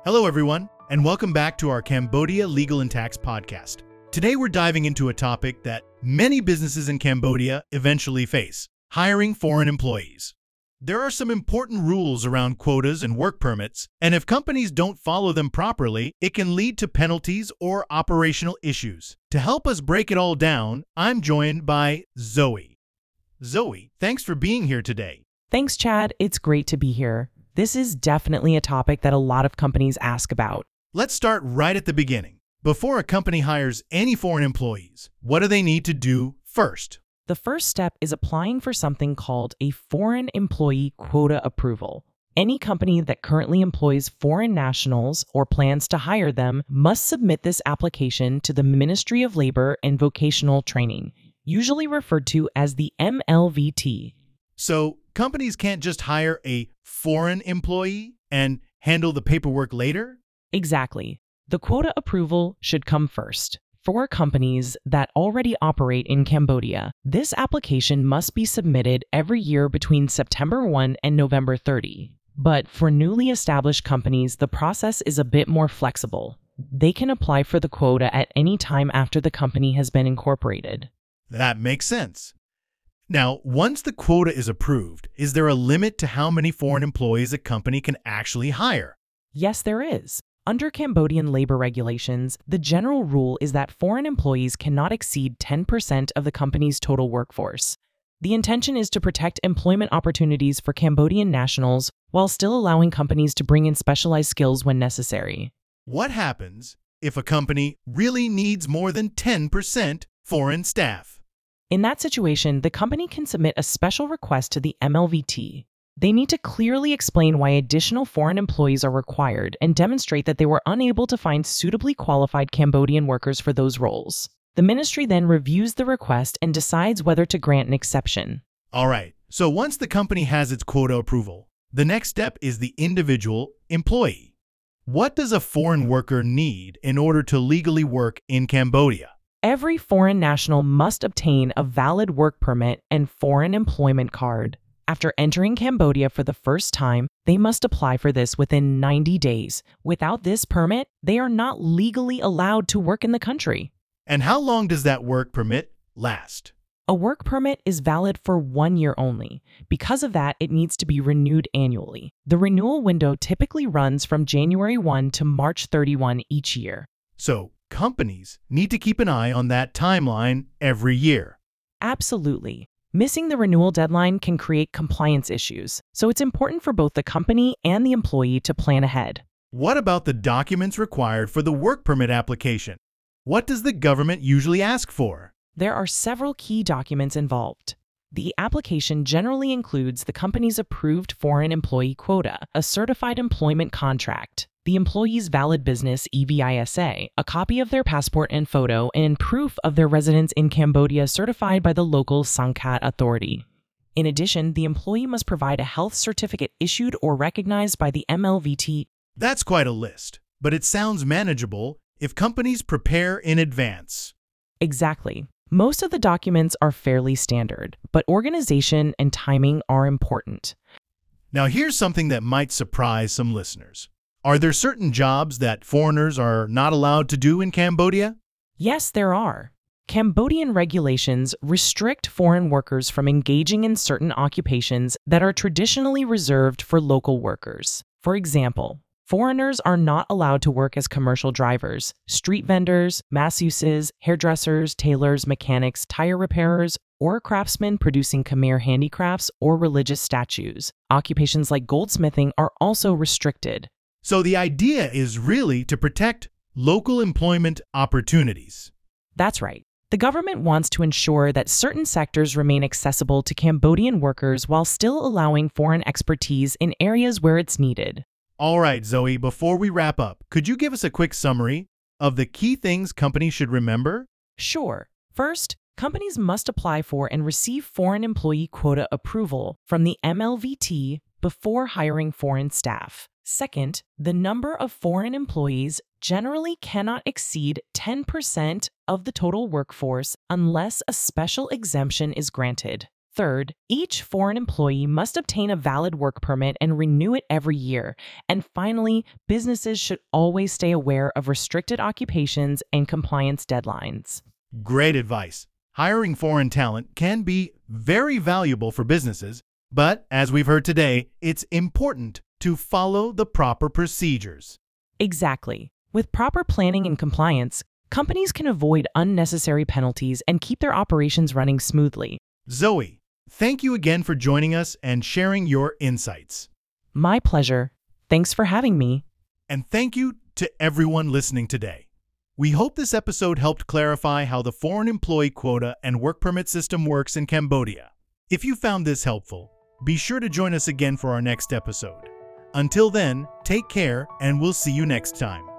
Hello, everyone, and welcome back to our Cambodia Legal and Tax podcast. Today, we're diving into a topic that many businesses in Cambodia eventually face: hiring foreign employees. There are some important rules around quotas and work permits, and if companies don't follow them properly, it can lead to penalties or operational issues. To help us break it all down, I'm joined by Zoe. Zoe, thanks for being here today. Thanks, Chad. It's great to be here. This is definitely a topic that a lot of companies ask about. Let's start right at the beginning. Before a company hires any foreign employees, what do they need to do first? The first step is applying for something called a Foreign Employee Quota Approval. Any company that currently employs foreign nationals or plans to hire them must submit this application to the Ministry of Labor and Vocational Training, usually referred to as the MLVT. So, companies can't just hire a foreign employee and handle the paperwork later? Exactly. The quota approval should come first. For companies that already operate in Cambodia, this application must be submitted every year between September 1 and November 30. But for newly established companies, the process is a bit more flexible. They can apply for the quota at any time after the company has been incorporated. That makes sense. Now, once the quota is approved, is there a limit to how many foreign employees a company can actually hire? Yes, there is. Under Cambodian labor regulations, the general rule is that foreign employees cannot exceed 10% of the company's total workforce. The intention is to protect employment opportunities for Cambodian nationals while still allowing companies to bring in specialized skills when necessary. What happens if a company really needs more than 10% foreign staff? In that situation, the company can submit a special request to the MLVT. They need to clearly explain why additional foreign employees are required and demonstrate that they were unable to find suitably qualified Cambodian workers for those roles. The ministry then reviews the request and decides whether to grant an exception. All right, so once the company has its quota approval, the next step is the individual employee. What does a foreign worker need in order to legally work in Cambodia? Every foreign national must obtain a valid work permit and foreign employment card. After entering Cambodia for the first time, they must apply for this within 90 days. Without this permit, they are not legally allowed to work in the country. And how long does that work permit last? A work permit is valid for 1 year only. Because of that, it needs to be renewed annually. The renewal window typically runs from January 1 to March 31 each year. So, companies need to keep an eye on that timeline every year. Absolutely. Missing the renewal deadline can create compliance issues, so it's important for both the company and the employee to plan ahead. What about the documents required for the work permit application? What does the government usually ask for? There are several key documents involved. The application generally includes the company's approved foreign employee quota, a certified employment contract, the employee's valid business EVISA, a copy of their passport and photo, and proof of their residence in Cambodia certified by the local Sangkat authority. In addition, the employee must provide a health certificate issued or recognized by the MLVT. That's quite a list, but it sounds manageable if companies prepare in advance. Exactly. Most of the documents are fairly standard, but organization and timing are important. Now, here's something that might surprise some listeners. Are there certain jobs that foreigners are not allowed to do in Cambodia? Yes, there are. Cambodian regulations restrict foreign workers from engaging in certain occupations that are traditionally reserved for local workers. For example, foreigners are not allowed to work as commercial drivers, street vendors, masseuses, hairdressers, tailors, mechanics, tire repairers, or craftsmen producing Khmer handicrafts or religious statues. Occupations like goldsmithing are also restricted. So the idea is really to protect local employment opportunities. That's right. The government wants to ensure that certain sectors remain accessible to Cambodian workers while still allowing foreign expertise in areas where it's needed. All right, Zoe, before we wrap up, could you give us a quick summary of the key things companies should remember? Sure. First, companies must apply for and receive foreign employee quota approval from the MLVT before hiring foreign staff. Second, the number of foreign employees generally cannot exceed 10% of the total workforce unless a special exemption is granted. Third, each foreign employee must obtain a valid work permit and renew it every year. And finally, businesses should always stay aware of restricted occupations and compliance deadlines. Great advice. Hiring foreign talent can be very valuable for businesses, but as we've heard today, it's important to follow the proper procedures. Exactly. With proper planning and compliance, companies can avoid unnecessary penalties and keep their operations running smoothly. Zoe, thank you again for joining us and sharing your insights. My pleasure. Thanks for having me. And thank you to everyone listening today. We hope this episode helped clarify how the foreign employee quota and work permit system works in Cambodia. If you found this helpful, be sure to join us again for our next episode. Until then, take care and we'll see you next time.